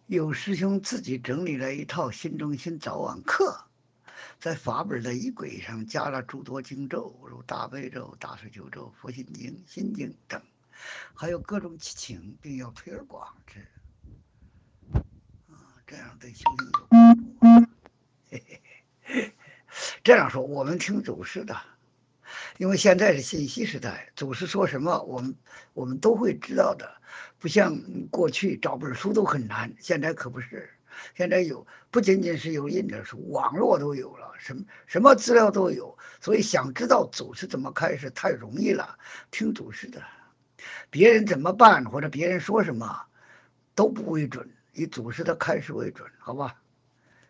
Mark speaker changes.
Speaker 1: 有师兄自己整理了一套心中心早晚课，在法本的仪轨上加了诸多经咒，如大悲咒、大水九咒、佛心经、心经等，还有各种祈请，并要推而广之，这样对修行有帮助。这样说，我们听祖师的，因为现在是信息时代，祖师说什么，我们都会知道的，不像过去找本书都很难，现在可不是。现在不仅仅是有印的书，网络都有了，什么资料都有，所以想知道祖师怎么开始太容易了，听祖师的，别人怎么办或者别人说什么都不为准，以祖师的开示为准，好吧？